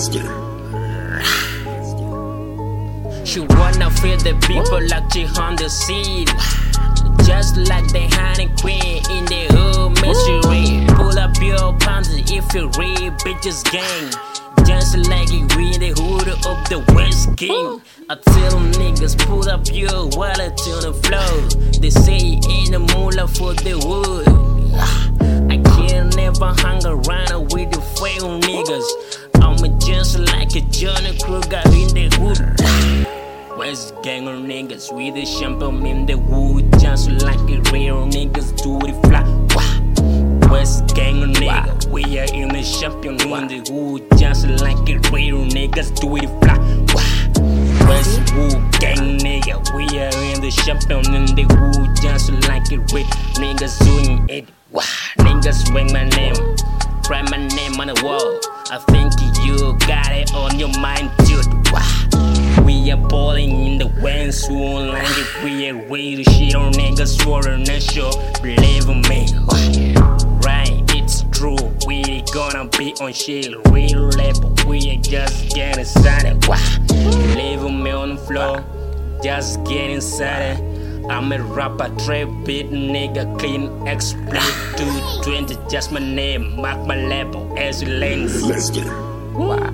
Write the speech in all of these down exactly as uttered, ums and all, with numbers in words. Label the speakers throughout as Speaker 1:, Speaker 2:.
Speaker 1: She wanna feel the people like she on the scene, just like the honey queen in the hood misery. Pull up your pants if you real bitches gang, just like it we in the hood of the West King. I tell niggas pull up your wallet to the floor. They say ain't a moolah for the wood. I can't never hang around with the fail niggas. I'm just like a Johnny Kruger in the hood. West gang of niggas with the champagne in the wood, just like the real niggas do it fly. West gang of niggas, we are in the champion in the wood, just like the real niggas do it fly. West Wood gang nigga, we are in the champion in the wood, just like the real niggas doing it. Wah. Niggas ring my name, write my name on the wall. I think you got it on your mind, dude. Wah. We are balling in the West Wood language. We are real shit on niggas for a nation. Believe me, right? It's true. We gonna be on shit, real level. We are just getting started. Wah. Believe me on the floor, just getting started. I'm a rapper, trap beat nigga, clean, explain. two twenty, just my name, mark my label as lanes. Wow.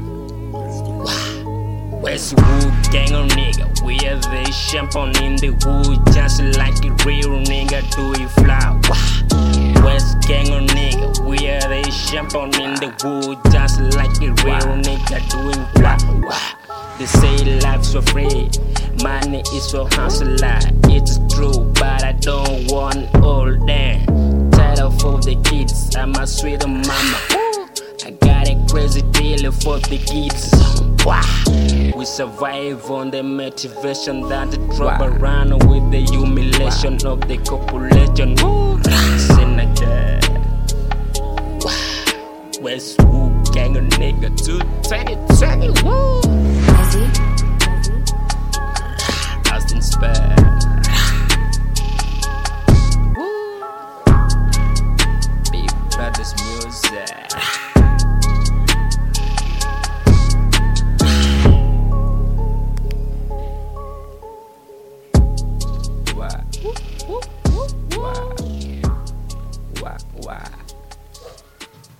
Speaker 1: Wow. West Wood gang of nigga, we are the champion in the wood, just like a real nigga do it fly. Wow. West gang of nigga, we are the champion in the wood, just like a real nigga doing fly. Wow. They say life's so free, money is so hustler. It's true, but I don't want all that. Tired of all the kids, I'm a sweet mama. I got a crazy deal for the kids. Wow. We survive on the motivation that the drop around with the humiliation of the population. Senator. Wow. West Wood gang of nigga to twenty twenty. Woo. Austin Spare. Big Brothers Music.